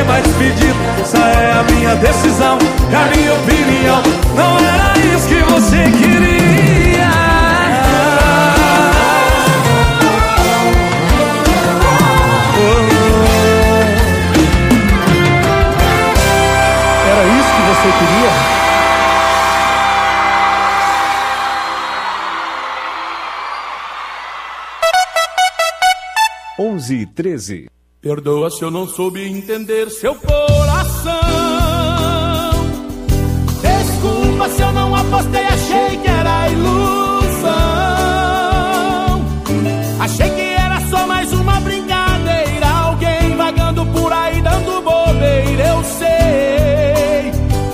mais pedido. Essa é a minha decisão, é a minha opinião. Não era isso que você queria. Era isso que você queria? 11h13. Perdoa se eu não soube entender seu coração. Desculpa se eu não apostei, achei que era ilusão. Achei que era só mais uma brincadeira, alguém vagando por aí dando bobeira. Eu sei,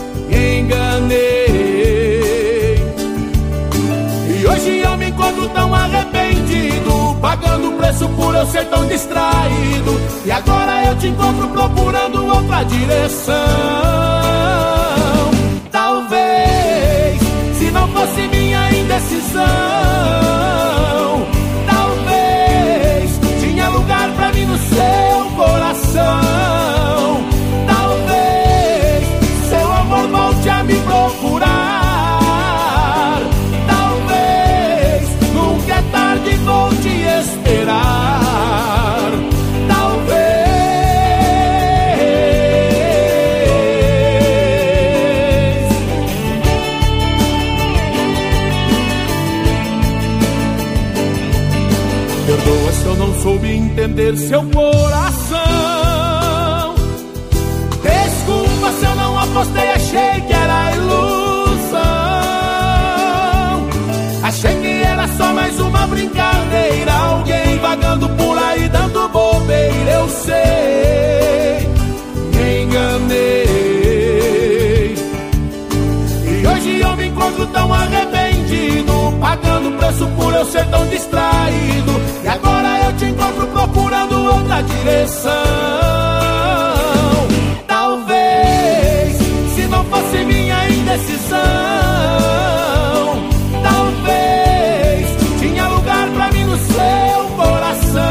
enganei. E hoje eu me encontro tão arrependido, pagando o preço por eu ser tão distraído. E agora eu te encontro procurando outra direção. Talvez, se não fosse minha indecisão, talvez tinha lugar pra mim no seu coração. Talvez seu amor volte a me procurar. Talvez nunca é tarde, vou te esperar. Perdoa se eu não soube entender seu coração. Desculpa se eu não apostei, achei que era ilusão. Achei que era só mais uma brincadeira, alguém vagando por aí dando bobeira. Eu sei, me enganei. E hoje eu me encontro tão arrependido, pagando preço por eu ser tão distraído. E agora eu te encontro procurando outra direção. Talvez, se não fosse minha indecisão, talvez tinha lugar pra mim no seu coração.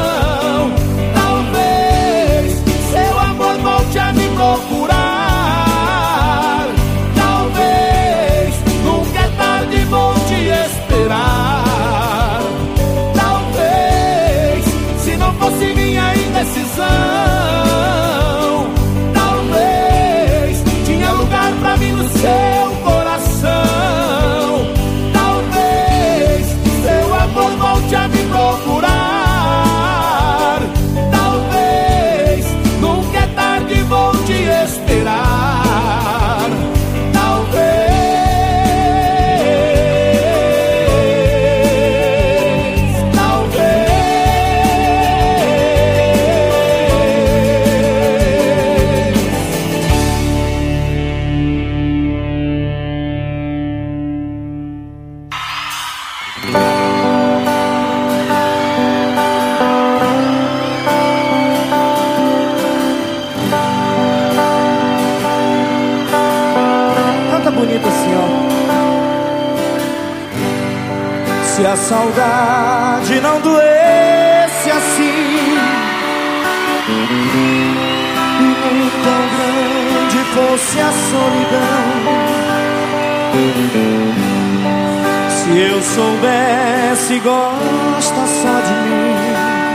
Talvez seu amor volte a me procurar. Talvez nunca é tarde, vou te esperar. Talvez, se não fosse minha indecisão, talvez tinha lugar pra mim no seu coração. Talvez seu amor volte a me procurar. Talvez nunca é tarde, vou te esperar. Talvez. Canta bonito assim, ó. Se a saudade não doesse assim, e nem tão grande fosse a solidão, se eu soubesse gosta só de mim,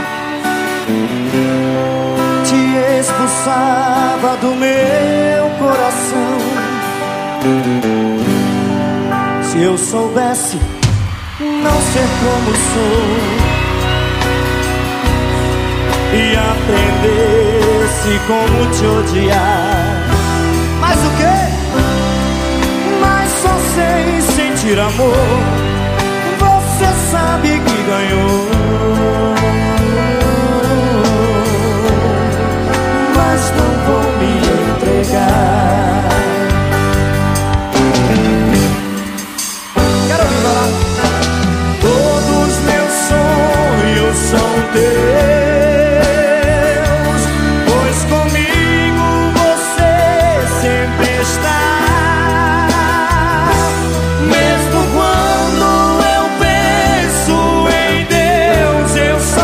te expulsava do meu coração. Se eu soubesse não ser como sou e aprendesse como te odiar. Mas o quê? Mas só sei sentir amor. Você sabe que ganhou, mas não vou me entregar. Quero ouvir falar. Todos meus sonhos são teus, pois comigo você sempre está. Mesmo quando eu penso em Deus, eu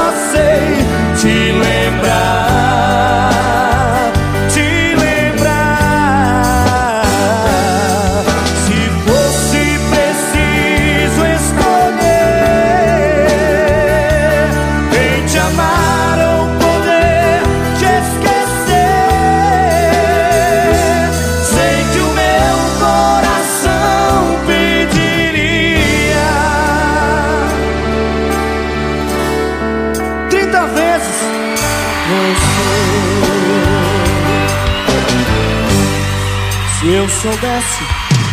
eu soubesse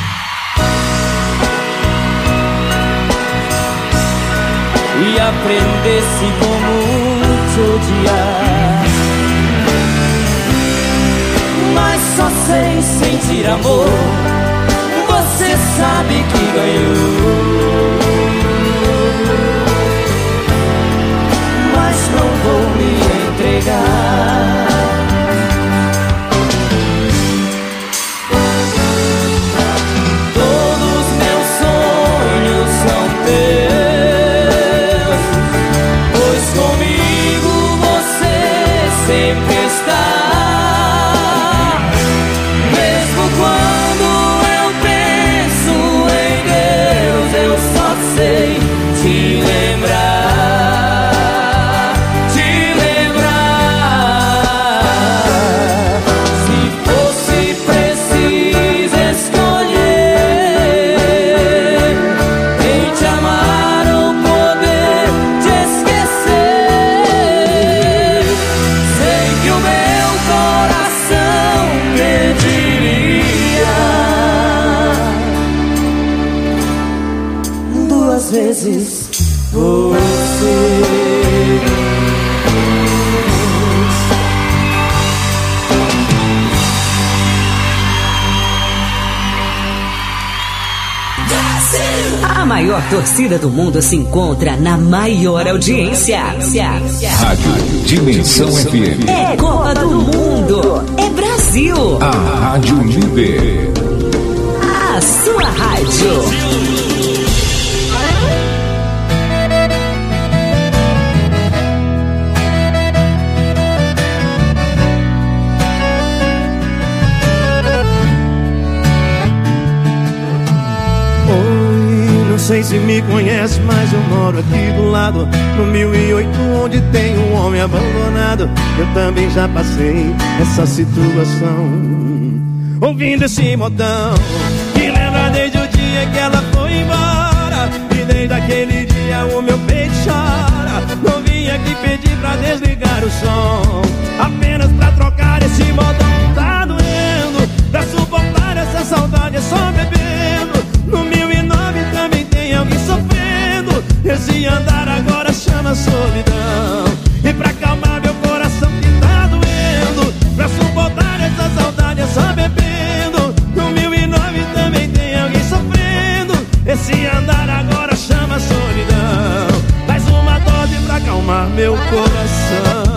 e aprendesse como te odiar. Mas só sei sentir amor, você sabe que ganhou. Mas não vou me entregar. Todos meus sonhos são teus, pois comigo você sempre está. Mesmo quando eu penso em Deus, eu só sei te lembrar. Vezes você. A maior torcida do mundo se encontra na maior audiência. Rádio Dimensão FM. É Copa do Mundo. É Brasil. A Rádio Líder. A sua rádio. Não sei se me conhece, mas eu moro aqui do lado, no 1008, onde tem um homem abandonado. Eu também já passei essa situação, ouvindo esse modão que lembra desde o dia que ela foi embora. E desde aquele dia o meu peito chora. Não vim aqui pedir pra desligar o som, apenas pra trocar esse modão. Tá doendo, pra suportar essa saudade é só bebendo. No 1009 também tem alguém sofrendo. Esse andar agora chama solidão. E pra acalmar meu coração que tá doendo, pra suportar essa saudade é só bebendo. No 1009 também tem alguém sofrendo. Esse andar agora chama solidão. Mais uma dose pra acalmar meu coração.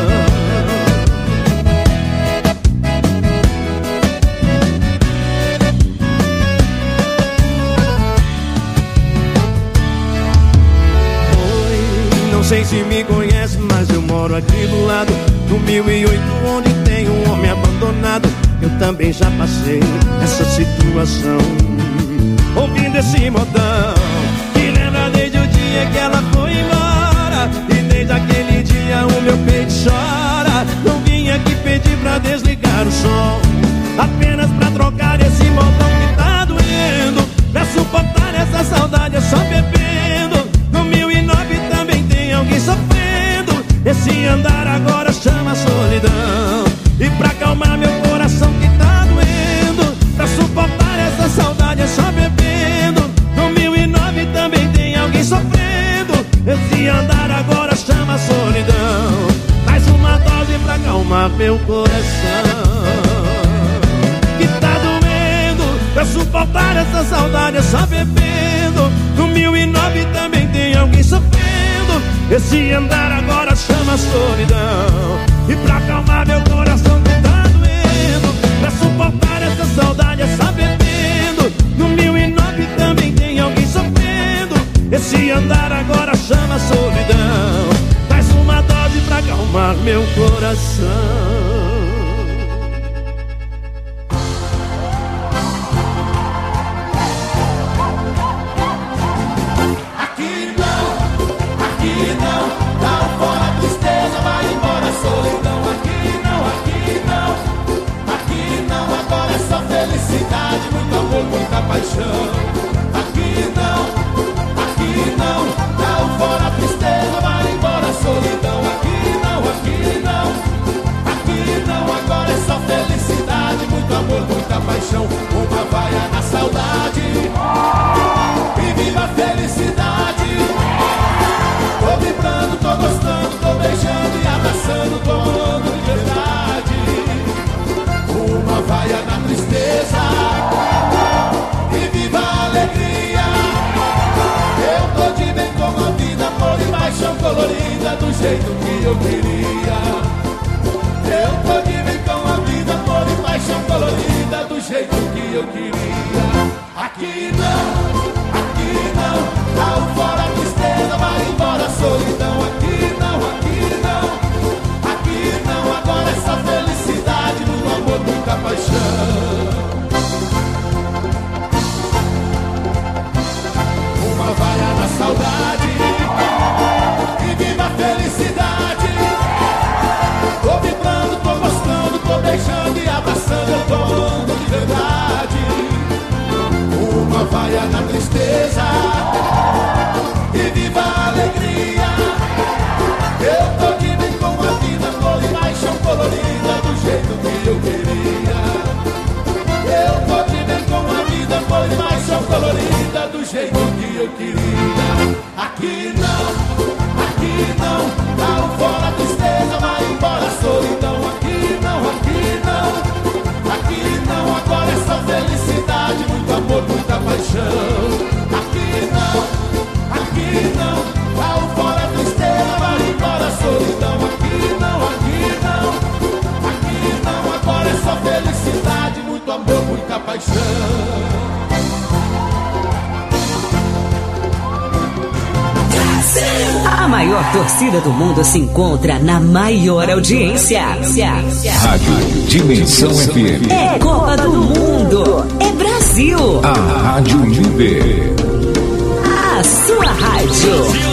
Não sei se me conhece, mas eu moro aqui do lado, no 1008, onde tem um homem abandonado. Eu também já passei essa situação, ouvindo esse modão que lembra desde o dia que ela foi embora. E desde aquele dia o meu peito chora. Não vim aqui pedir pra desligar o som, apenas pra trocar esse modão que tá doendo. Pra suportar essa saudade é só bebendo. No 1009 também tem alguém sofrendo. Esse andar agora chama solidão. E pra acalmar meu coração que tá doendo, pra suportar essa saudade é só bebendo. No 1009 também tem alguém sofrendo. Esse andar agora chama solidão. Mais uma dose pra acalmar meu coração que tá doendo, pra suportar essa saudade é só bebendo. No 1009 também tem alguém sofrendo. Esse andar agora chama solidão. E pra acalmar meu coração que tá doendo, pra suportar essa saudade é só bebendo. No 1009 também tem alguém sofrendo. Esse andar agora chama solidão. Mais uma dose pra acalmar meu coração. Não, tá fora tristeza, vai embora solidão. Aqui não, aqui maior torcida do mundo se encontra na maior audiência. Rádio Dimensão FM. É Copa do Mundo. É Brasil. A Rádio Líder. A sua rádio.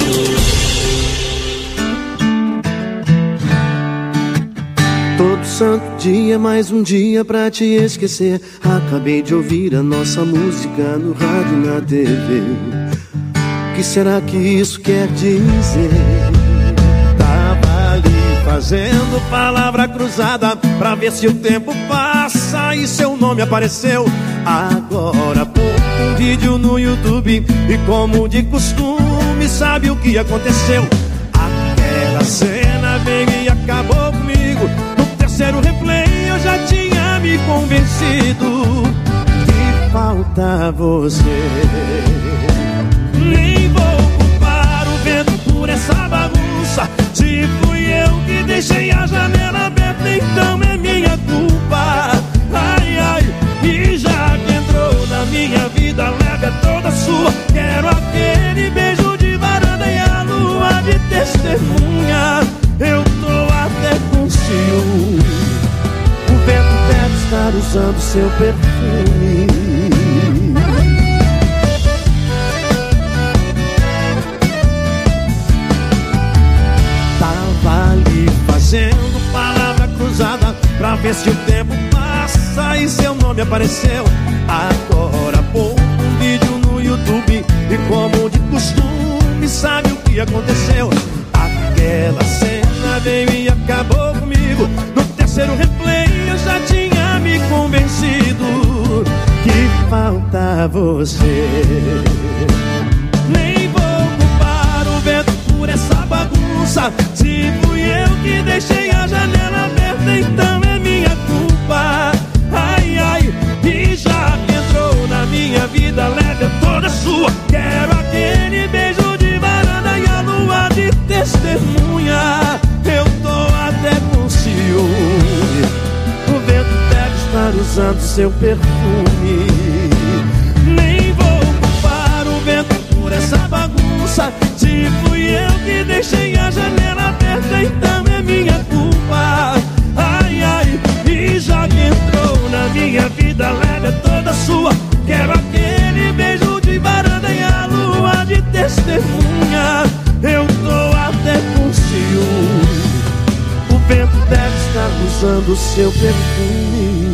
Todo santo dia, mais um dia pra te esquecer. Acabei de ouvir a nossa música no rádio e na TV. O que será que isso quer dizer? Tava ali fazendo palavra cruzada pra ver se o tempo passa e seu nome apareceu. Agora pô um vídeo no YouTube e como de costume sabe o que aconteceu. Aquela cena veio e acabou comigo. O replay eu já tinha me convencido que falta você. Nem vou culpar o vento por essa bagunça. Se fui eu que deixei a janela aberta, então é minha culpa. Ai, ai, e já que entrou na minha vida, larga toda sua. Quero aquele beijo de varanda e a lua de testemunha. Eu tô até com ciúme. O vento deve estar usando seu perfume. Tava ali fazendo palavra cruzada pra ver se o tempo passa e seu nome apareceu. Agora pô um vídeo no YouTube e como de costume sabe o que aconteceu. Aquela cena veio e acabou comigo. No terceiro replay eu já tinha me convencido que falta você. Nem vou culpar o vento por essa bagunça. Se fui eu que deixei a janela aberta, então é minha culpa. Ai, ai, e já que entrou na minha vida, leve toda sua. Quero aquele beijo de varanda e a lua de testemunha. Eu tô até com ciúme. O vento deve estar usando seu perfume. Nem vou culpar o vento por essa bagunça. Se fui eu que deixei a janela aberta, então é minha culpa. Ai, ai, e já que entrou na minha vida, leve toda sua. Quero aquele beijo de varanda e a lua de testemunha. Eu tô até com ciúme. O vento deve estar usando o seu perfume.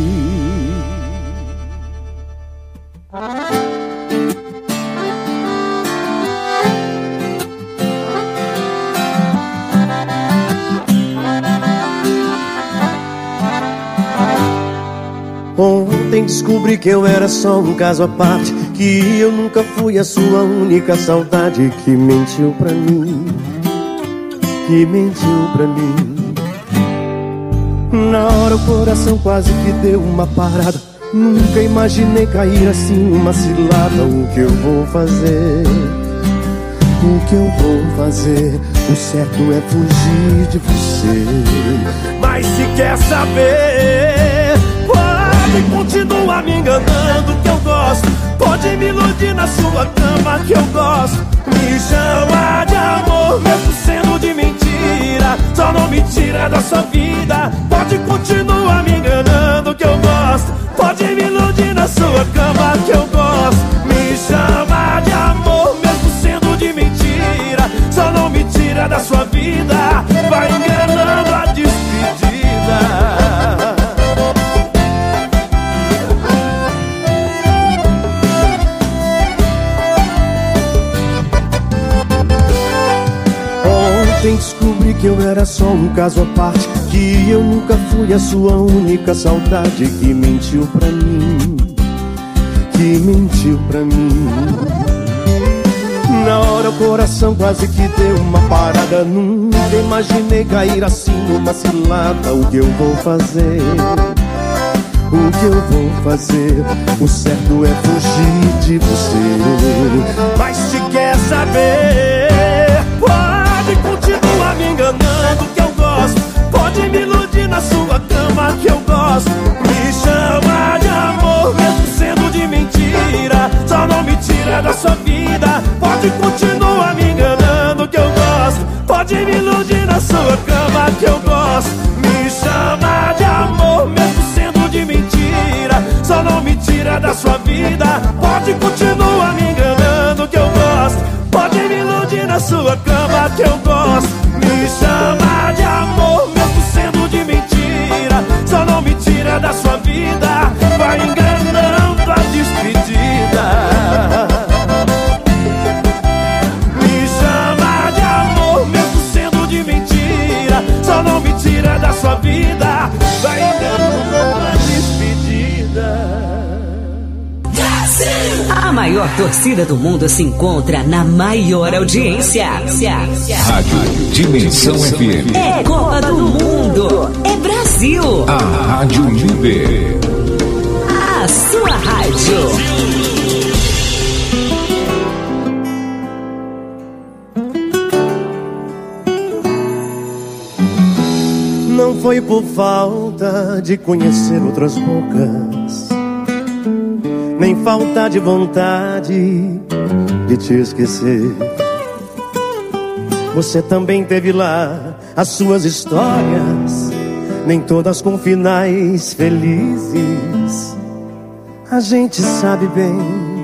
Ontem descobri que eu era só um caso à parte, que eu nunca fui a sua única saudade. Que mentiu pra mim, que mentiu pra mim. Na hora o coração quase que deu uma parada. Nunca imaginei cair assim numa cilada. O que eu vou fazer? O que eu vou fazer? O certo é fugir de você. Mas se quer saber, pode continuar me enganando que eu gosto. Pode me iludir na sua cama que eu gosto. Me chama de amor mesmo sendo de mentira. Só não me tira da sua vida. Pode continuar me enganando que eu gosto. Pode me iludir na sua cama que eu gosto. Me chama de amor mesmo sendo de mentira. Só não me tira da sua vida. Vai enganando a despedida. Ontem descobri que eu era só um caso à parte, que eu nunca fui a sua única saudade. Que mentiu pra mim, que mentiu pra mim. Na hora o coração quase que deu uma parada. Nunca imaginei cair assim numa cilada. O que eu vou fazer? O que eu vou fazer? O certo é fugir de você. Mas se quer saber, pode continuar me enganando que eu gosto. Pode me iludir na sua cama que eu gosto. Me chama de amor mesmo sendo de mentira. Só não me tira da sua vida. Pode continuar me enganando que eu gosto. maior torcida do mundo se encontra na maior audiência. Rádio Dimensão FM. É Copa do Mundo. É Brasil. A Rádio Líder. A sua rádio. Não foi por falta de conhecer outras bocas, nem falta de vontade de te esquecer. Você também teve lá as suas histórias, nem todas com finais felizes. A gente sabe bem,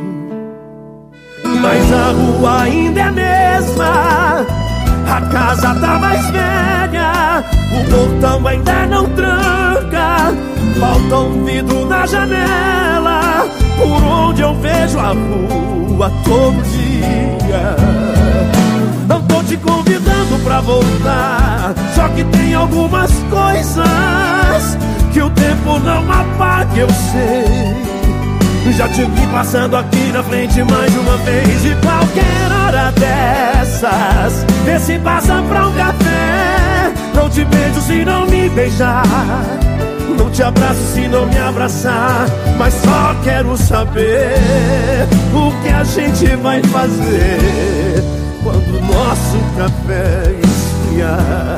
mas a rua ainda é a mesma, a casa tá mais velha, o portão ainda não tranca, falta um vidro na janela, por onde eu vejo a rua todo dia. Não tô te convidando pra voltar, só que tem algumas coisas que o tempo não apaga, eu sei. Já te vi passando aqui na frente mais de uma vez, e qualquer hora dessas vê se passa pra um café. Não te beijo se não me beijar, não te abraço se não me abraçar, mas só quero saber o que a gente vai fazer quando o nosso café esfriar.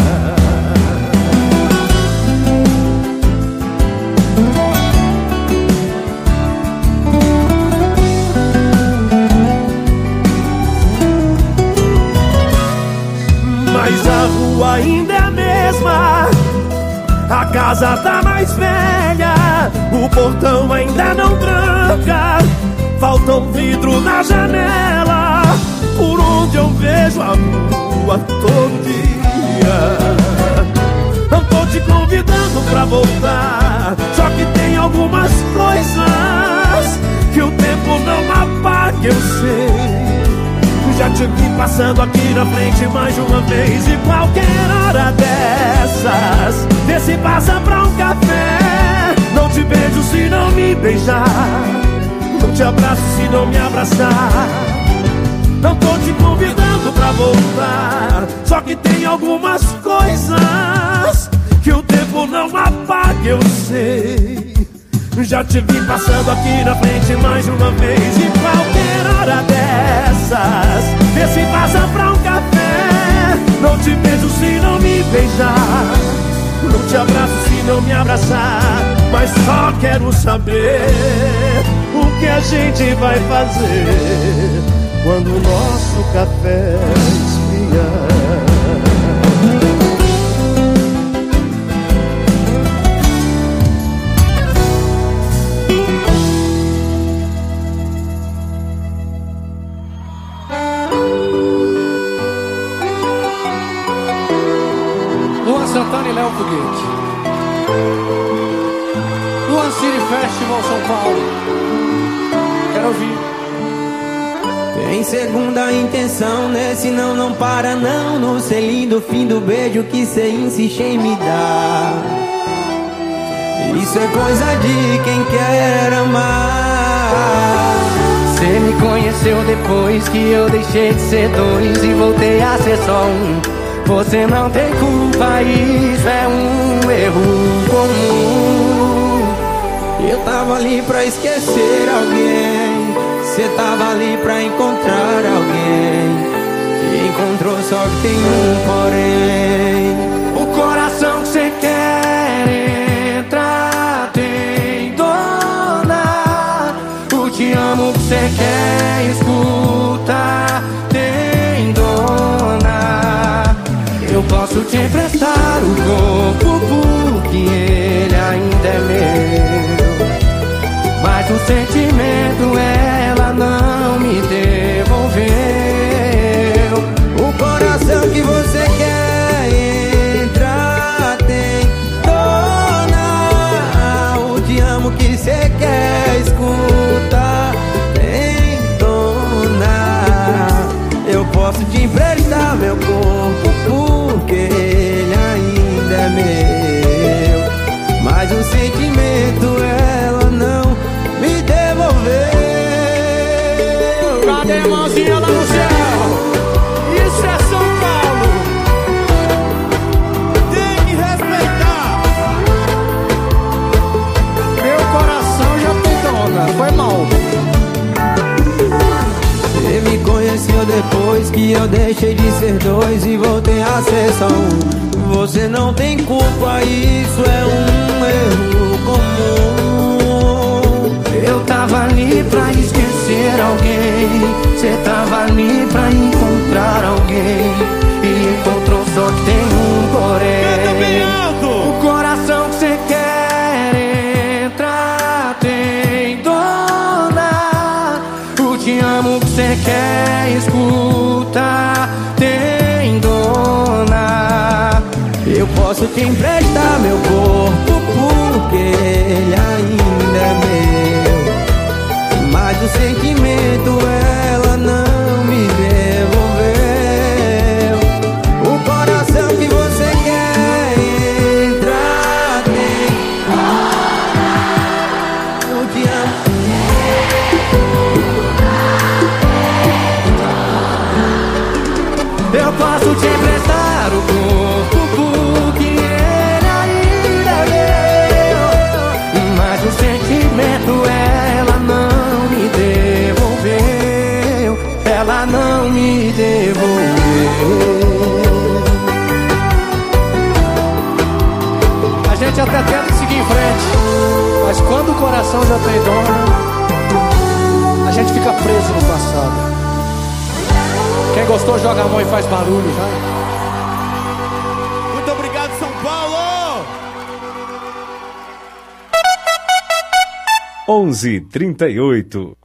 Mas a rua ainda é a mesma, a casa tá mais velha, o portão ainda não tranca, falta um vidro na janela, por onde eu vejo a rua todo dia. Não tô te convidando pra voltar, só que tem algumas coisas que o tempo não apaga, eu sei. Já te vi passando aqui na frente mais de uma vez, e qualquer hora dessas vê se passa pra um café. Não te beijo se não me beijar, não te abraço se não me abraçar. Não tô te convidando pra voltar, só que tem algumas coisas que o tempo não apaga, eu sei. Já te vi passando aqui na frente mais de uma vez, e qualquer hora dessas vê se passa pra um café. Não te beijo se não me beijar, não te abraço se não me abraçar, mas só quero saber o que a gente vai fazer quando o nosso café esfriar. Santana e Léo Foguete. Luan City Festival São Paulo. Quero ouvir. Tem segunda intenção nesse não para não, no selinho do fim do beijo que cê insiste em me dar. Isso é coisa de quem quer amar. Cê me conheceu depois que eu deixei de ser dois e voltei a ser só um. Você não tem culpa, isso é um erro comum. Eu tava ali pra esquecer alguém, cê tava ali pra encontrar alguém, e encontrou só que tem um porém. O coração que cê quer entrar tem dona, o te amo que cê quer escutar tem dona. Eu posso te emprestar o corpo porque ele ainda é meu, mas o sentimento ela não me devolveu. O coração que você quer entrar tem dona, o te amo que você quer escutar tem dona. Eu posso te emprestar meu corpo porque ele ainda é meu, mas o sentimento ela não me devolveu. eu deixei de ser dois e voltei a ser só um. Você não tem culpa, isso é um erro comum. Eu tava ali pra esquecer alguém, cê tava ali pra encontrar alguém, e encontrou, só que tem um porém. O coração que cê quer entrar tem dona. O te amo que cê quer escutar tem dona. Eu posso te emprestar meu corpo porque ele ainda é meu, mas o sentimento ela não me devolveu. O coração que você quer entrar tem. Eu te amo. Eu posso te emprestar o corpo porque ele ainda é meu, mas o sentimento ela não me devolveu. Ela não me devolveu. A gente até tenta seguir em frente, mas quando o coração já tem dono, a gente fica preso no passado. Quem gostou joga a mão e faz barulho, vai. Muito obrigado, São Paulo! 11h38.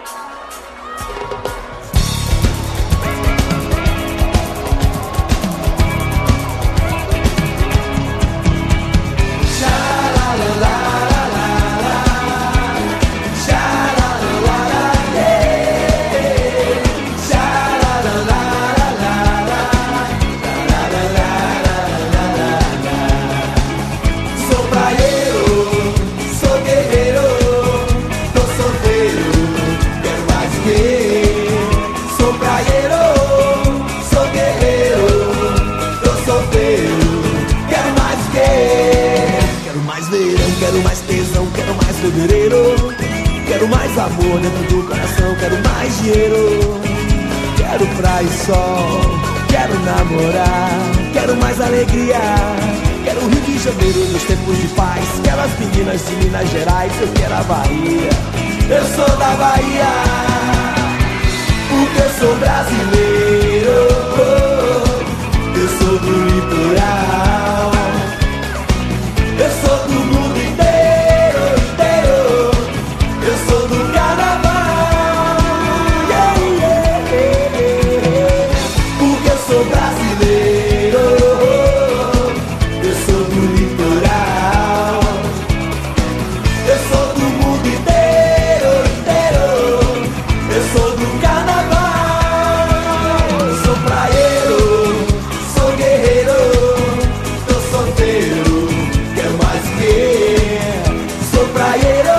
Quero mais amor dentro do coração, quero mais dinheiro, quero praia e sol, quero namorar, quero mais alegria, quero o Rio de Janeiro nos tempos de paz, quero as meninas de Minas Gerais, eu quero a Bahia, eu sou da Bahia, porque eu sou brasileiro, eu sou do litoral, eu sou do mundo inteiro. Eu sou do carnaval, yeah, yeah, yeah. Porque eu sou brasileiro, eu sou do litoral, eu sou do mundo inteiro, inteiro. Eu sou do carnaval, eu sou praieiro, sou guerreiro, tô solteiro, quero mais que. Sou praieiro,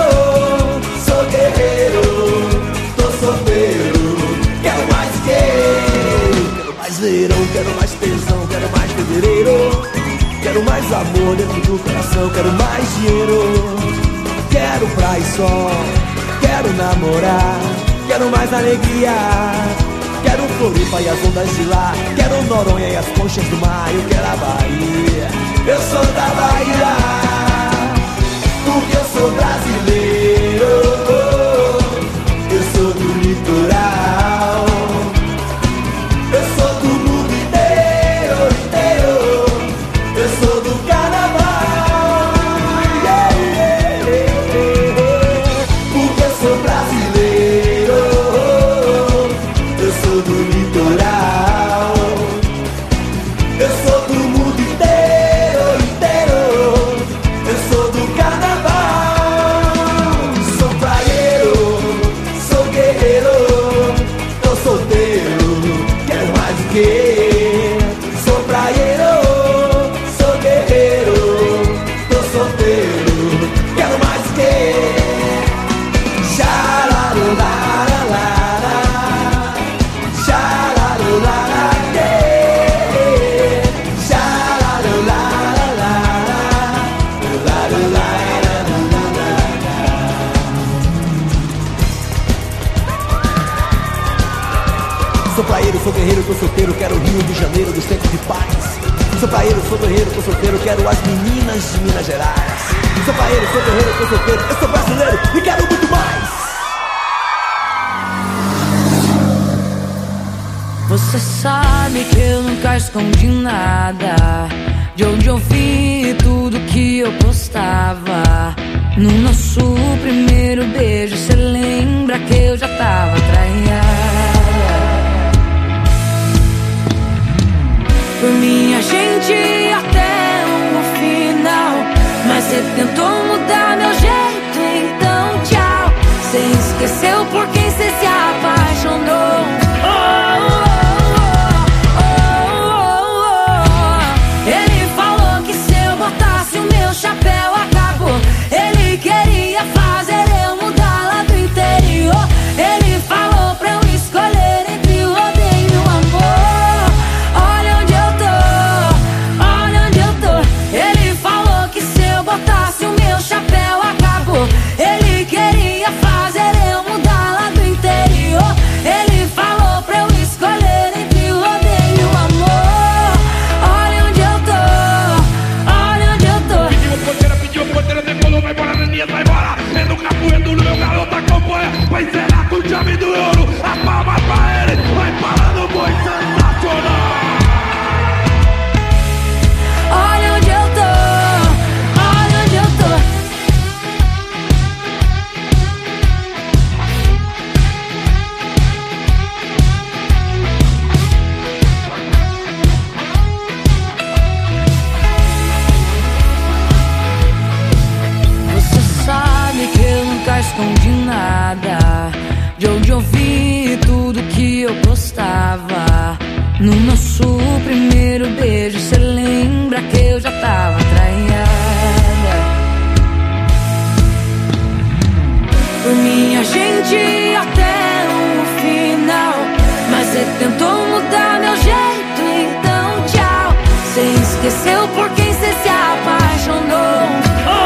quero mais tesão, quero mais fevereiro, quero mais amor dentro do coração, quero mais dinheiro, quero praia e sol, quero namorar, quero mais alegria, quero Floripa e as ondas de lá, quero Noronha e as conchas do mar, eu quero a Bahia, eu sou da Bahia, porque eu sou brasileiro, eu sou do litoral. Eu sou do mundo inteiro, inteiro. Eu sou do carnaval, yeah, yeah, yeah. Porque eu sou brasileiro, eu sou do litoral. Eu sou do mundo inteiro, inteiro. praieiro, sou guerreiro, tô solteiro, quero o Rio de Janeiro dos tempos de paz. Sou praieiro, sou guerreiro, tô solteiro, quero as meninas de Minas Gerais. Sou praieiro, sou guerreiro, tô solteiro, eu sou brasileiro e quero muito mais. Você sabe que eu nunca escondi nada, de onde eu vi tudo que eu postava. No nosso primeiro beijo, cê lembra que eu já tava traída. Por mim a gente ia até o final, mas cê tentou mudar meu jeito, então tchau. Cê esqueceu por quem cê se apaixonou. Ele falou que se eu botasse o meu chapéu acabou. Ele queria fazer eu mudar lá do interior. Ele falou pra eu escolher entre o odeio e o amor. Olha onde eu tô, olha onde eu tô. Ele falou que se eu botasse o meu chapéu acabou. Ele queria fazer eu mudar lá do interior. Ele falou pra eu escolher entre o odeio e o amor. Olha onde eu tô, olha onde eu tô. Pediu porteira, decolou, vai embora, Neninha, vai embora. É no capoeiro do meu garoto, acompanha. Vai encerrar com o chave do ouro. A palma pra ele, vai parando o boi sensacional. Olha onde eu tô, olha onde eu tô. Você sabe que eu nunca escondi nada, de onde eu vi tudo que eu postava. No nosso primeiro beijo, cê lembra que eu já tava traída. Por mim a gente ia até o final, mas cê tentou mudar meu jeito, então tchau. Cê esqueceu por quem cê se apaixonou.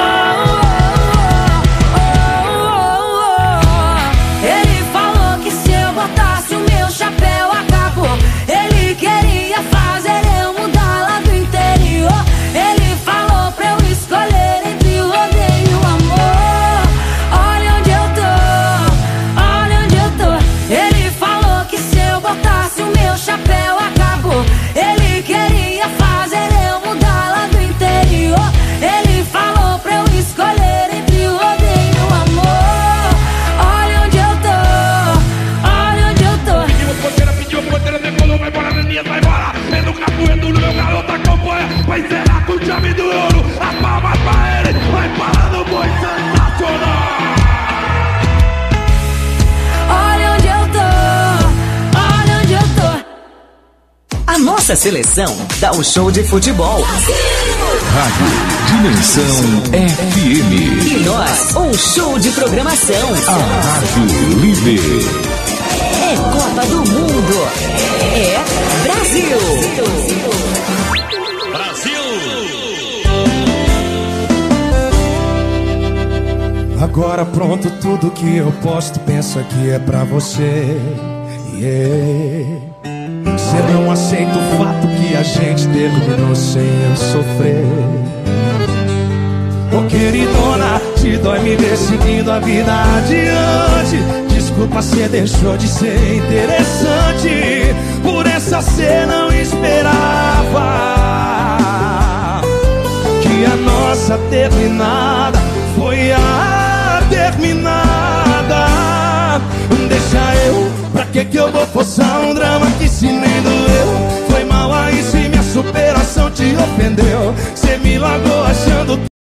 Ele falou que se eu botasse o meu chapéu acabou. Ele queria fazer eu mudar lá do interior. Ele falou pra eu escolher entre o odeio e o amor. Olha onde eu tô, olha onde eu tô. Ele falou que se eu botasse o meu chapéu acabou. Ele queria fazer eu mudar lá do interior. Ele falou pra eu escolher entre o odeio e o amor. Olha onde eu tô, olha onde eu tô. Pediu porteira, decolou, vai embora, Neninha, vai embora. É no capoeiro do meu garoto, acompanha. Vai encerrar com o chave do ouro. A palma pra ele, vai parando o boi sensacional. Olha onde eu tô, olha onde eu tô. A nossa seleção dá um show de futebol. Rádio Dimensão FM. E nós, um show de programação. A Rádio Líder. É Copa do Mundo. É Brasil. Agora pronto, tudo que eu posto, pensa que é pra você. Você não aceita o fato que a gente terminou sem eu sofrer. Ô queridona, te dói me ver seguindo a vida adiante. Desculpa, cê deixou de ser interessante. Por essa cê não esperava que a nossa terminada foi a terminada. Deixa eu, pra que eu vou forçar um drama que se nem doeu? Foi mal aí se minha superação te ofendeu. Cê me largou achando que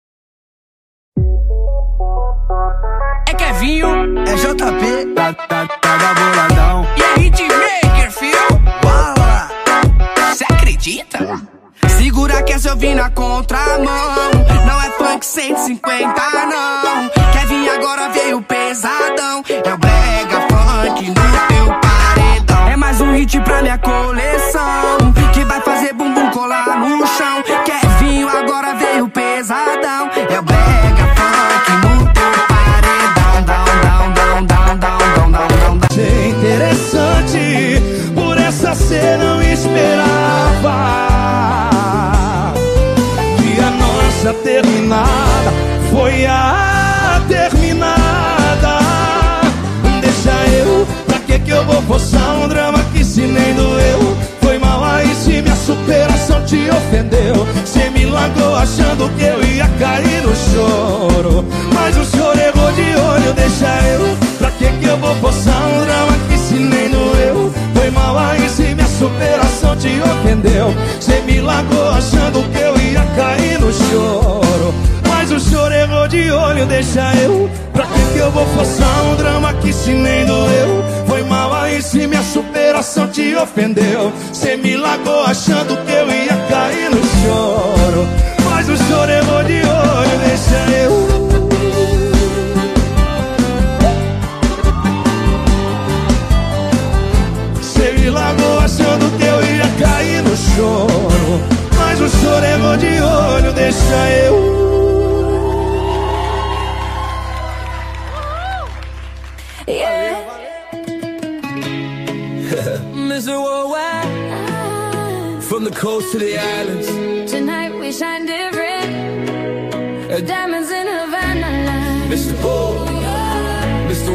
é Kevinho, é JP, tá boladão. E é Hitmaker, filho. Bala, cê acredita? Segura que essa eu vim na contramão. Não é funk 150 não. Kevin agora veio pesadão. É o brega funk no teu paredão. É mais um hit pra minha coleção, que vai fazer bumbum colar no chão. Kevin agora veio pesadão. É o brega funk no teu paredão. Down. interessante. Por essa forçar um drama que se nem doeu. Foi mal aí se minha superação te ofendeu. Cê me largou achando que eu ia cair no choro, mas o senhor errou de olho, deixa eu. Pra que eu vou forçar um drama que se nem doeu? Foi mal aí se minha superação te ofendeu. Cê me largou achando que eu ia cair no choro, mas o senhor errou de olho, deixa eu. Pra que eu vou forçar um drama que se nem doeu? Foi mal aí se minha superação te ofendeu. Cê me largou achando que eu ia cair no choro, mas o senhor errou de olho, deixa eu. Cê me largou achando que eu ia cair no choro, mas o senhor errou de olho, deixa eu. Yeah. Mr. Worldwide, from the coast to the islands. Tonight we shine different. Diamonds in Havana line. Mr. Bull, Mr.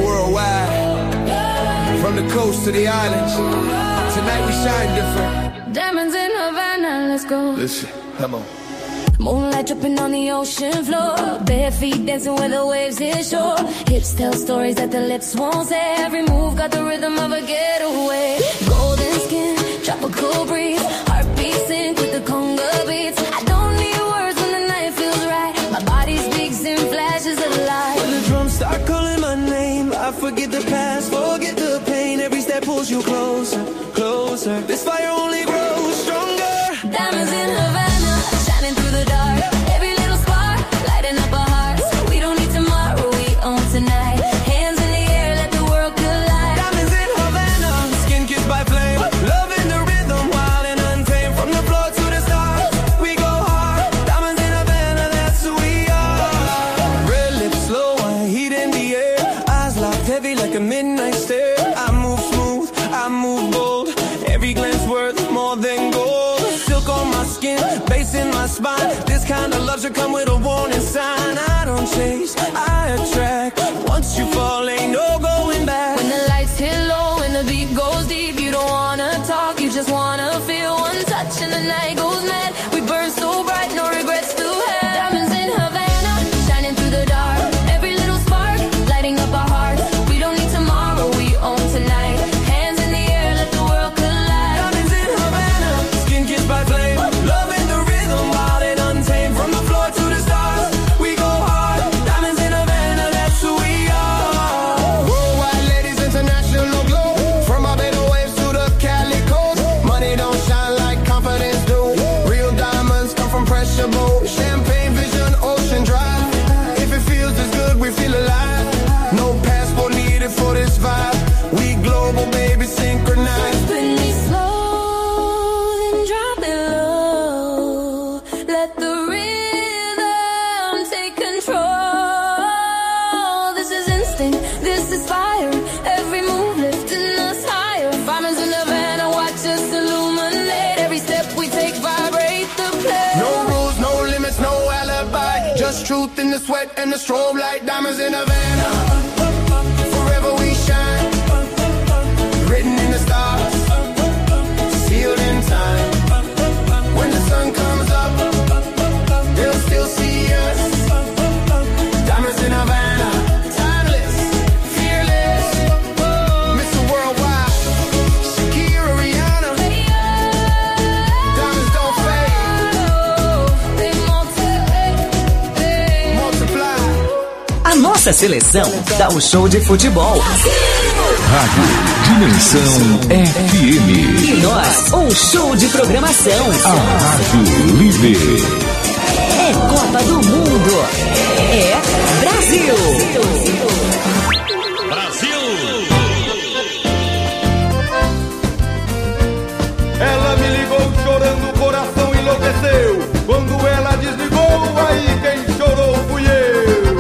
Worldwide, from the coast to the islands. Tonight we shine different. Diamonds in Havana, let's go. Listen, come on. Moonlight dripping on the ocean floor, bare feet dancing where the waves hit shore. Hips tell stories that the lips won't say. Every move got the rhythm of a getaway. Golden skin, tropical breeze, heartbeat sync with the conga beats. I don't need words when the night feels right. My body speaks in flashes of light. When the drums start calling my name, I forget the past, forget the pain. Every step pulls you closer, closer. This fire only grows stronger. Diamonds in Havana, shining through the dark. Every little spark, lighting up our hearts. We don't need tomorrow, we own tonight. Hands in the air, let the world collide. Diamonds in Havana, skin kissed by flame. Love in the rhythm, wild and untamed. From the floor to the stars, we go hard. Diamonds in Havana, that's who we are. Red lips, slow wine, heat in the air. Eyes locked heavy like a midnight stare. I move smooth, I move bold. Every glance worth more than gold. Silk on my skin, bass in my spine. This kind of love should come with a warning sign. I don't chase, I attract. Once you fall, ain't no going back. When the lights hit low and the beat goes deep, you don't wanna talk, you just wanna feel one touch and the night goes mad. We burn so bright, no regrets to have. Diamonds in Havana, shining through the dark. Every little spark, lighting up our hearts. We don't need tomorrow, we own tonight. Hands in the air, let the world collide. Diamonds in Havana, skin kissed by flame. Love in the rhythm, wild and untamed. From the floor to the stars, we go hard. Diamonds in Havana, that's who we are. Worldwide ladies, international glow. From our Barbados waves to the Cali coast. Money don't shine like confidence do. Real diamonds come from pressure boat. Champagne vision, ocean drive. If it feels this good, we feel alive. No passport needed for this vibe. We global, baby, synchronized. Spin me slow, then drop it low. Let the rhythm take control. This is instinct, this is fire. Every move lifting us higher. Diamonds in Havana, watch us illuminate. Every step we take, vibrate the place. No rules, no limits, no alibi. Just truth in the sweat and the strobe light. Diamonds in Havana, forever we shine. Written in the stars, sealed in time. When the sun comes up, they'll still see us. Diamonds in Havana, timeless, fearless. Mr. Worldwide, Shakira, Rihanna. Diamonds don't fade, They multiply. A nossa seleção dá um show de futebol. Rádio Dimensão FM. E nós, um show de programação. A Rádio Líder. É Copa do Mundo. É Brasil. Ela me ligou chorando, o coração enlouqueceu. Quando ela desligou, aí quem chorou fui eu.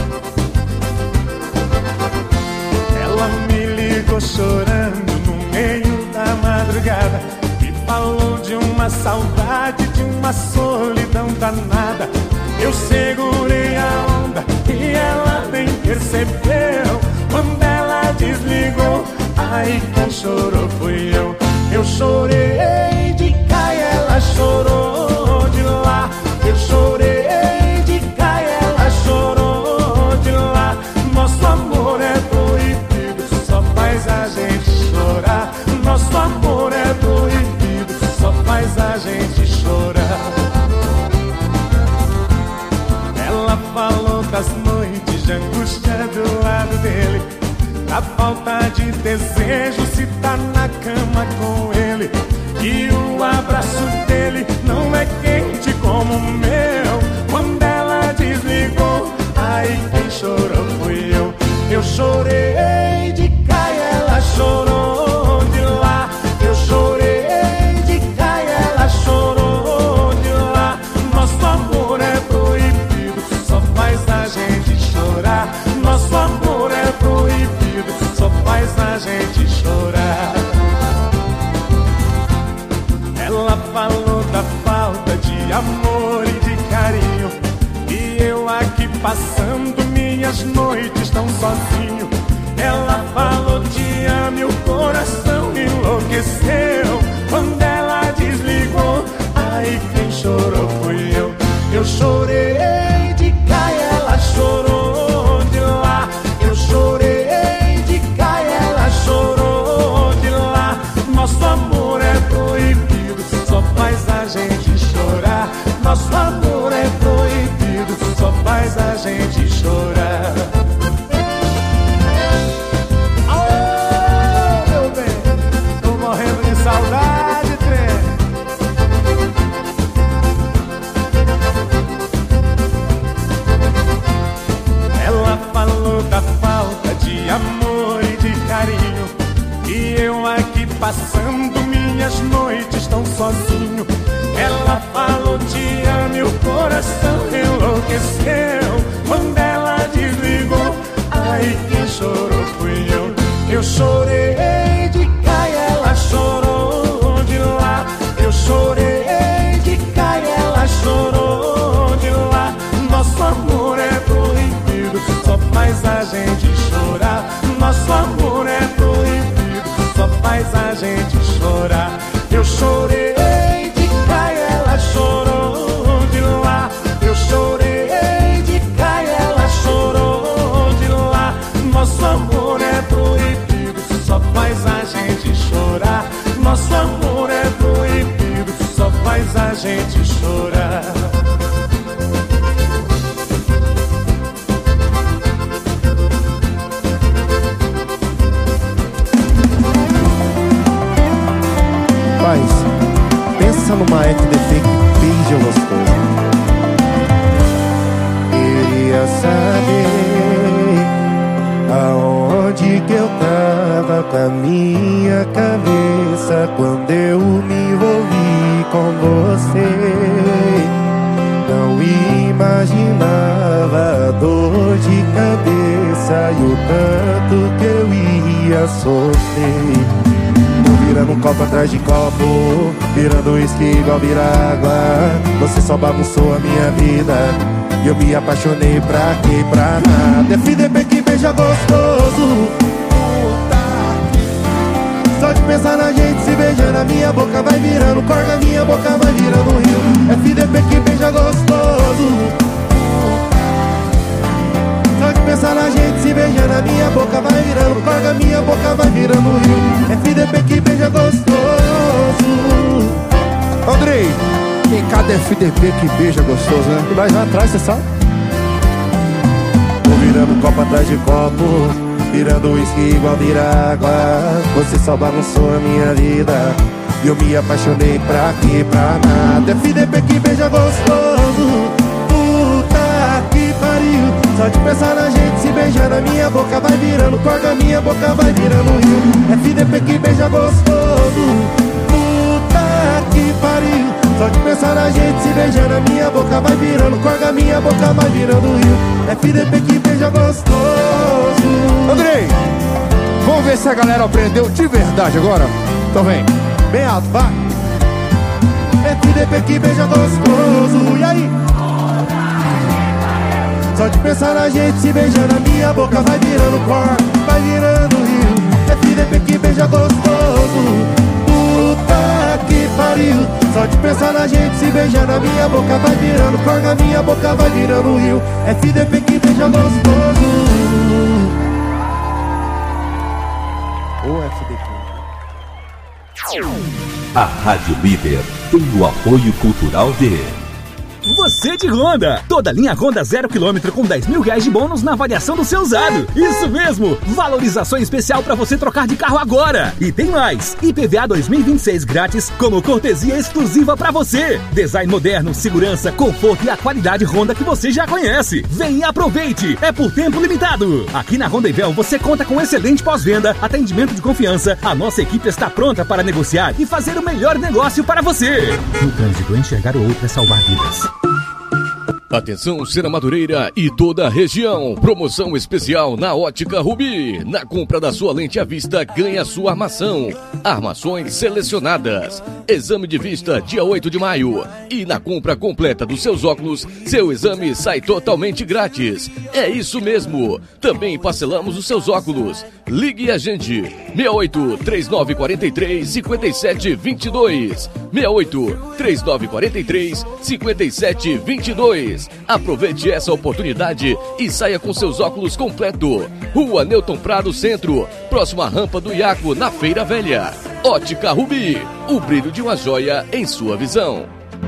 Ela me ligou chorando no meio da madrugada. Me falou de uma saudade, de uma solidão danada. Eu segurei a onda e ela nem percebeu. Quando ela desligou, aí Aí quem chorou fui eu. Eu chorei de cá e ela chorou de lá. Eu chorei de cá e ela chorou de lá. Nosso amor é proibido, só faz a gente chorar. Nosso amor é proibido, só faz a gente chorar. Ela falou das noites de angústia do lado dele, da falta de desejo se tá na cama com ele, e o abraço dele não é quente como o meu. Quando ela desligou, aí quem chorou fui eu. Eu chorei de cá e ela chorou de lá. Eu chorei de cá e ela chorou de lá. Nosso amor é proibido, só faz a gente chorar. Nosso amor é proibido, só faz a gente chorar. Ela falou da falta de amor e de carinho, e eu aqui passando minhas noites tão sozinho. Ela falou te amo e o coração enlouqueceu. Quando ela desligou, aí quem chorou fui eu. Eu chorei de cá e ela chorou de lá. Eu chorei de cá e ela chorou de lá. Nosso amor é proibido, só faz a gente chorar. Nosso amor é proibido, só faz a gente chorar. Oh, meu bem, tô morrendo de saudade, trem. Ela falou da falta de amor e de carinho, e eu aqui passando minhas noites tão sozinho. Ela falou te amo e o coração enlouqueceu. Quando ela desligou, aí quem chorou fui eu. Eu chorei de cá e ela chorou de lá. Eu chorei de cá e ela chorou de lá. Nosso amor é proibido, só faz a gente chorar. Nosso amor é proibido, só faz a gente chorar. Eu chorei de cá e ela chorou de lá. Eu chorei de cá e ela chorou de lá. Nosso amor é proibido, só faz a gente chorar. Nosso amor é proibido, só faz a gente chorar. Pensa numa FDP que beija gostoso. Queria saber aonde que eu tava com a minha cabeça quando eu me envolvi com você. Não imaginava a dor de cabeça e o tanto que eu ia sofrer. Virando um copo atrás de copo, virando uísque igual virar água. Você só bagunçou a minha vida e eu me apaixonei pra quê? Pra nada. FDP que beija gostoso. Só de pensar na gente se beijando, a minha boca vai virando corda, minha boca vai virando rio. FDP que beija gostoso. Só de pensar na gente se beijando, a minha boca vai virando corda, minha boca vai virando rio. FDP que beija gostoso. Andrei, tem cada FDP que beija gostoso, né? E mais lá atrás, você sabe? Tô virando copo atrás de copo, virando uísque igual virar água. Você só bagunçou a minha vida e eu me apaixonei pra quê? Pra nada. FDP que beija gostoso. Puta que pariu. Só de pensar na gente se beijando, a minha boca vai virando corda, minha boca vai virando rio. FDP que beija gostoso. Puta que pariu. Só de pensar na gente se beijando, a minha boca vai virando corda, minha boca vai virando rio. FDP que beija gostoso. Andrei, vamos ver se a galera aprendeu de verdade agora. Então vem, bem alto, vai. FDP que beija gostoso. E aí? Só de pensar na gente se beijando, a minha boca vai virando corda, vai virando rio. FDP que beija gostoso. Puta que pariu. Só de pensar na gente se beijar, a minha boca vai virando corga, minha boca vai virando rio. FDP que beija gostoso. Ô FDP. A Rádio Líder tem o apoio cultural de... Você de Honda, toda linha Honda 0 km com 10 mil reais de bônus na avaliação do seu usado. Isso mesmo, valorização especial para você trocar de carro agora. E tem mais, IPVA 2026 grátis como cortesia exclusiva para você. Design moderno, segurança, conforto e a qualidade Honda que você já conhece. Vem e aproveite, é por tempo limitado. Aqui na Honda Ivel você conta com excelente pós-venda, atendimento de confiança. A nossa equipe está pronta para negociar e fazer o melhor negócio para você. No trânsito, enxergar o outro é salvar vidas. Atenção, Sena Madureira e toda a região. Promoção especial na Ótica Rubi. Na compra da sua lente à vista, ganha sua armação. Armações selecionadas. Exame de vista dia 8 de maio. E na compra completa dos seus óculos, seu exame sai totalmente grátis. É isso mesmo. Também parcelamos os seus óculos. Ligue a gente. 68 3943 5722. 68 3943 5722. Aproveite essa oportunidade e saia com seus óculos completo. Rua Newton Prado Centro, próxima rampa do Iaco, na Feira Velha. Ótica Rubi, o brilho de uma joia em sua visão.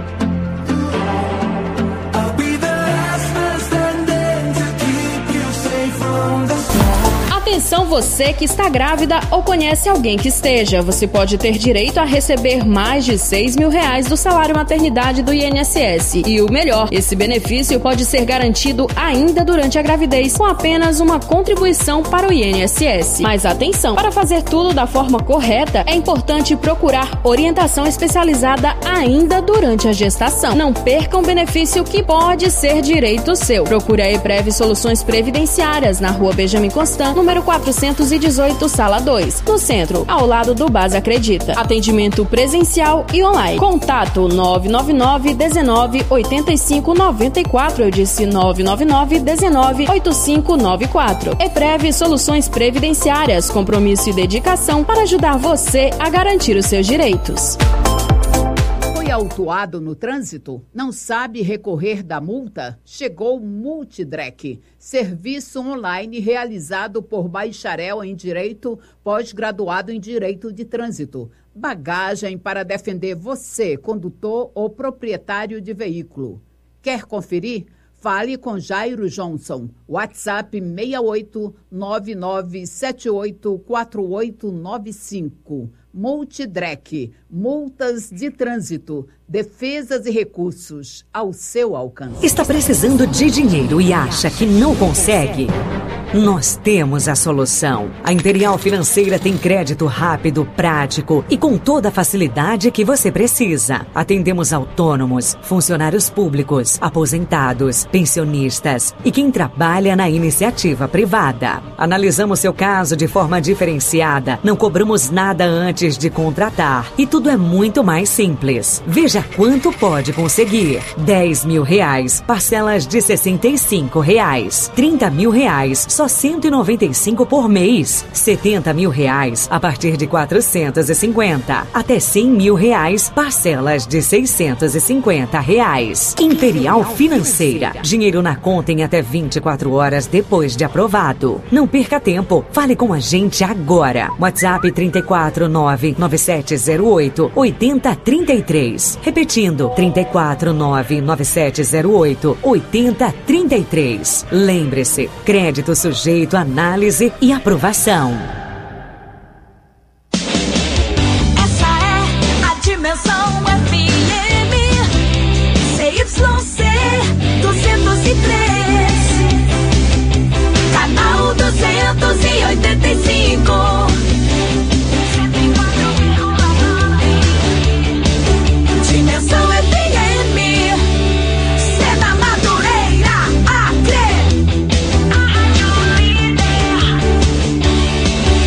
Atenção você que está grávida ou conhece alguém que esteja. Você pode ter direito a receber mais de 6 mil reais do salário maternidade do INSS. E o melhor, esse benefício pode ser garantido ainda durante a gravidez, com apenas uma contribuição para o INSS. Mas atenção, para fazer tudo da forma correta, é importante procurar orientação especializada ainda durante a gestação. Não perca um benefício que pode ser direito seu. Procure a EPREV Soluções Previdenciárias, na Rua Benjamin Constant, número 418, sala 2, no centro, ao lado do Basa Acredita. Atendimento presencial e online. Contato 999 19 85 94. Eu disse 999 19 85 94. EPREV Soluções Previdenciárias, compromisso e dedicação para ajudar você a garantir os seus direitos. Foi autuado no trânsito? Não sabe recorrer da multa? Chegou o Multidrec, serviço online realizado por bacharel em Direito, pós-graduado em Direito de Trânsito. Bagagem para defender você, condutor ou proprietário de veículo. Quer conferir? Fale com Jairo Johnson. WhatsApp 6899784895. Multidrec, multas de trânsito, defesas e recursos ao seu alcance. Está precisando de dinheiro e acha que não consegue? Nós temos a solução. A Imperial Financeira tem crédito rápido, prático e com toda a facilidade que você precisa. Atendemos autônomos, funcionários públicos, aposentados, pensionistas e quem trabalha na iniciativa privada. Analisamos seu caso de forma diferenciada, não cobramos nada antes de contratar e tudo é muito mais simples. Veja quanto pode conseguir. 10 mil reais, parcelas de R$65. 30 mil reais, só 195 por mês. 70 mil reais, a partir de 450. Até 100 mil reais, parcelas de R$650. Imperial Financeira. Dinheiro na conta em até 24 horas depois de aprovado. Não perca tempo. Fale com a gente agora. WhatsApp 349-9708-8033. Repetindo, 349-9708-8033. Lembre-se, crédito sujeito a análise e aprovação. Essa é a Dimensão FM CYC 203, canal 285. Dimensão FM, Sena Madureira, Acre.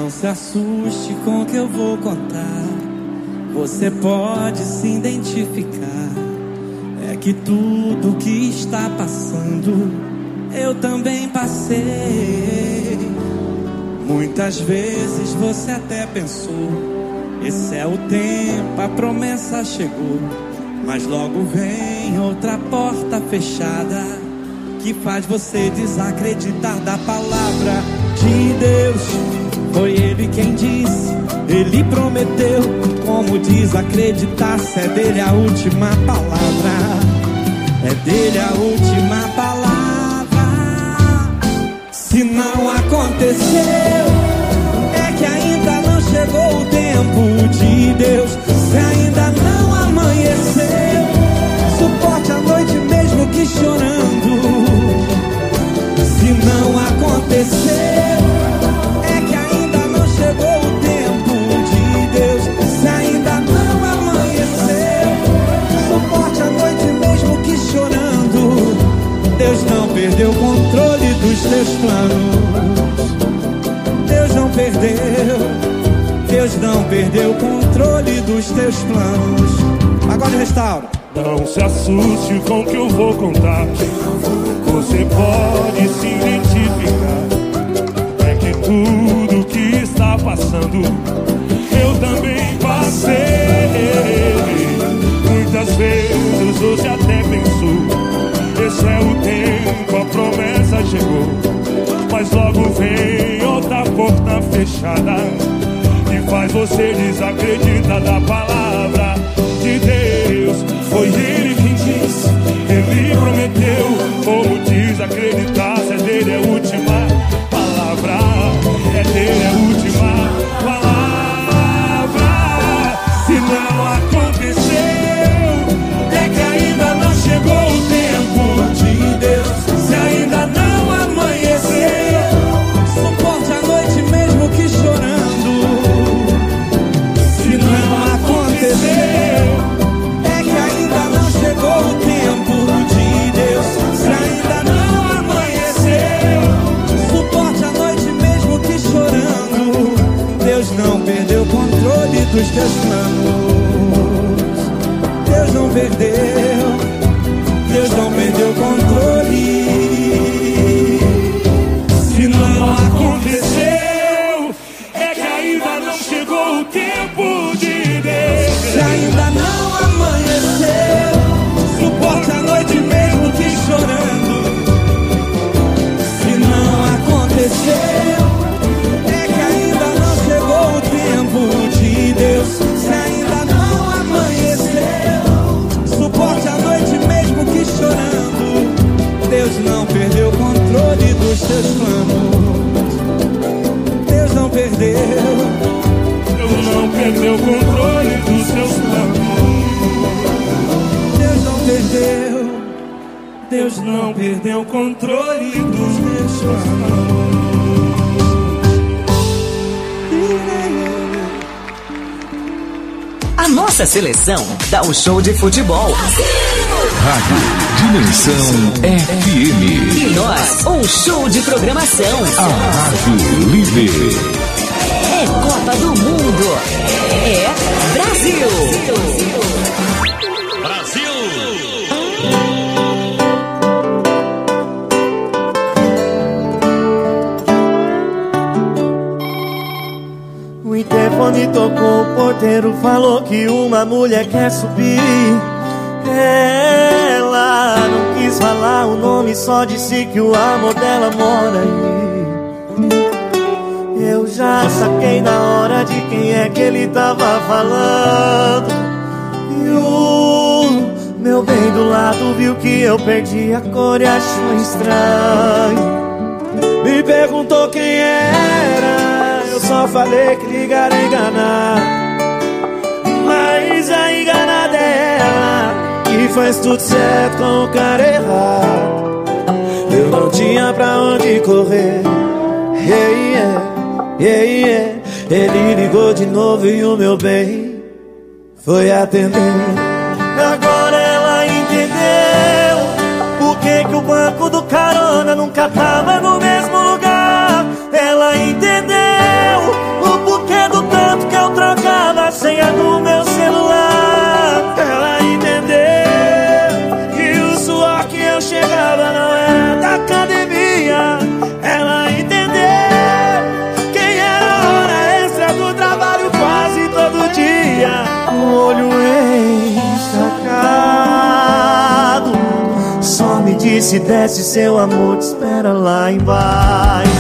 Não se assuste com o que eu vou contar. Você pode se identificar. É que tudo que está passando eu também passei. Muitas vezes você até pensou: esse é o tempo, a promessa chegou. Mas logo vem outra porta fechada que faz você desacreditar da palavra de Deus. Foi Ele quem disse, Ele prometeu. Como desacreditar se é dele a última palavra? É dele a última palavra. Se não aconteceu, é que ainda não chegou o tempo de Deus. Se ainda não amanheceu, suporte a noite mesmo que chorando. Se não aconteceu, é que ainda não chegou o tempo de Deus. Se ainda não amanheceu, suporte a noite mesmo que chorando. Deus não perdeu o controle dos teus planos. Deus não perdeu. Deus não perdeu o controle dos teus planos. Agora restaura. Não se assuste com o que eu vou contar. Você pode se identificar. É que tudo que está passando eu também passei. Muitas vezes você até pensou: esse é o tempo, a promessa chegou. Mas logo vem outra porta fechada que faz você desacreditar da palavra de Deus. Foi Ele quem disse, Ele prometeu. Como desacreditar se é dele a última palavra? É dele a última palavra. Se não aconteceu, é que ainda não chegou o tempo de Deus. Se ainda não amanheceu, suporte a noite mesmo que chorando. Se não aconteceu, é que ainda não chegou o tempo de Deus. Se ainda não amanheceu, suporte a noite mesmo que chorando. Deus não perdeu o controle dos teus planos. Deus não perdeu. Deus não perdeu o controle. Se não aconteceu, é que ainda não chegou o tempo de Deus. Se ainda não amanheceu, suporte a noite mesmo que chorando. Se não aconteceu, é que ainda não chegou o tempo de Deus. Se ainda não amanheceu, suporte a noite mesmo que chorando. Deus não perdeu o controle dos teus planos. Deus não perdeu. Deus não perdeu o controle dos seus planos. Deus não perdeu. Deus não perdeu o controle dos teus planos. A nossa seleção dá um show de futebol. Rádio Dimensão FM. E nós, um show de programação. A Rádio Líder. É Copa do Mundo. É Brasil. Brasil. O interfone tocou, o porteiro falou que uma mulher quer subir. Ela não quis falar o nome, só disse que o amor dela mora aí. Eu já saquei na hora de quem é que ele tava falando. E o meu bem do lado viu que eu perdi a cor e achou estranho. Me perguntou quem era, eu só falei que ligaram a enganar. Mas a enganada é ela, que faz tudo certo com o cara errado. Eu não tinha pra onde correr. Ele ligou de novo e o meu bem foi atender. Agora ela entendeu por que o banco do carona nunca tava no mesmo lugar. Ela entendeu chegava não era da academia. Ela entendeu quem era a hora extra do trabalho quase todo dia. O olho encharcado só me disse: desce, seu amor te espera lá embaixo.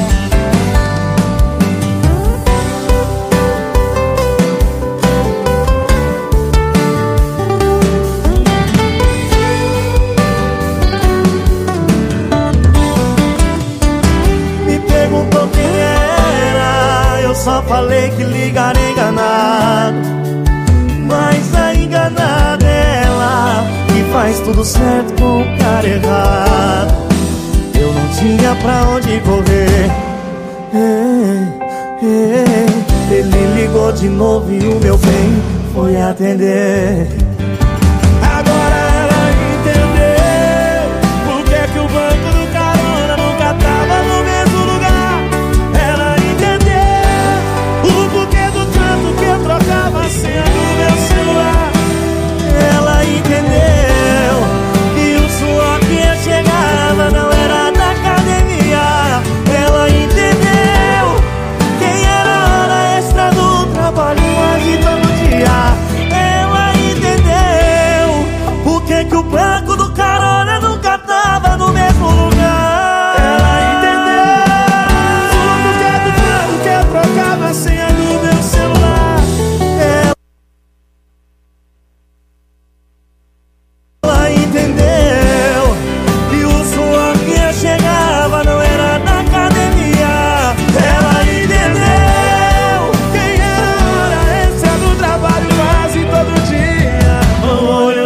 Me perguntou quem era, eu só falei que ligaria enganado. Mas a enganada é ela que faz tudo certo com o cara errado. Eu não tinha pra onde correr. Ele ligou de novo e o meu bem foi atender. Agora ela entendeu por que que o banco do carona nunca tava no mesmo lugar. Ela entendeu o porquê do tanto que eu trocava a senha do meu celular. Ela entendeu que o suor que eu chegava não era da academia. Ela entendeu quem era a hora extra do trabalho quase todo dia. Ela entendeu por que que o banco do carona nunca tava no mesmo lugar. Ela entendeu o porquê do tanto que eu trocava a senha do meu celular. Ela entendeu que o suor que eu chegava não era da academia. Ela entendeu quem era a hora extra do trabalho quase todo dia. O olho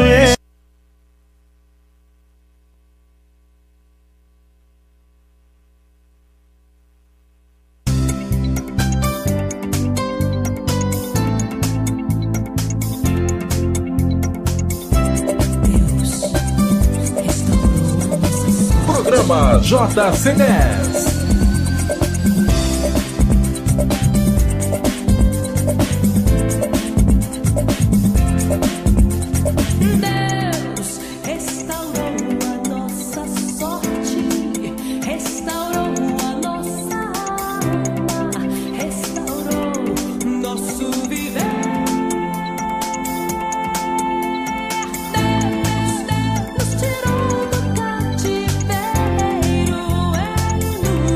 Programa JC10. Deus restaurou a nossa sorte, restaurou a nossa alma, restaurou nosso viver. Deus nos tirou do cativeiro, Ele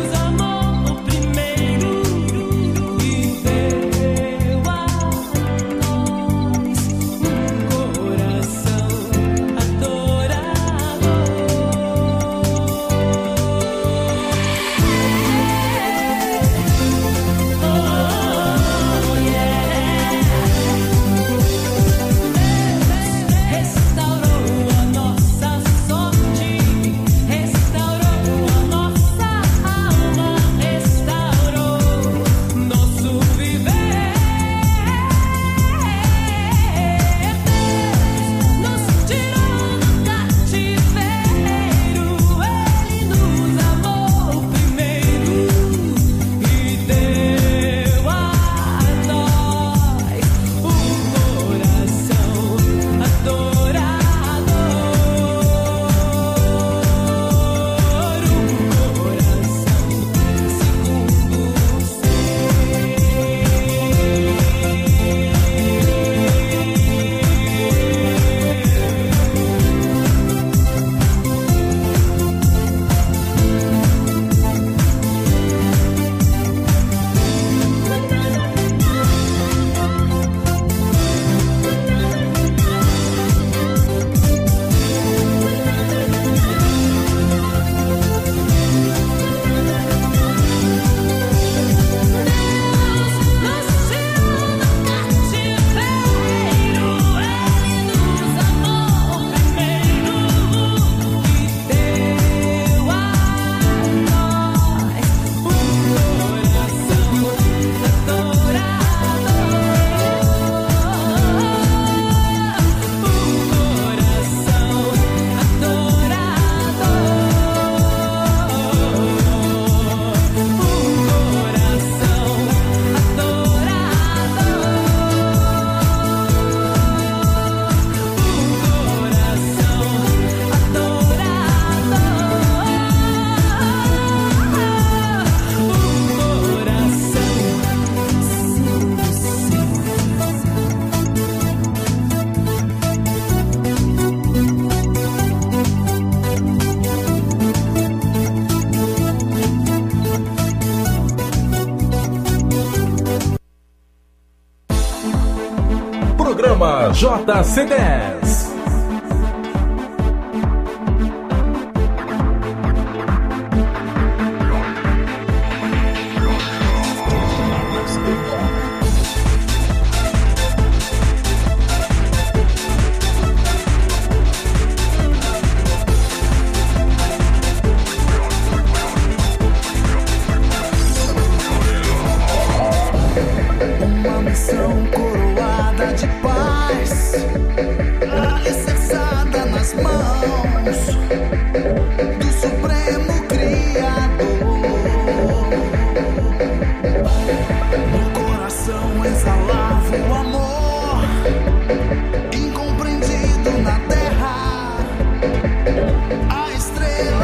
JC10.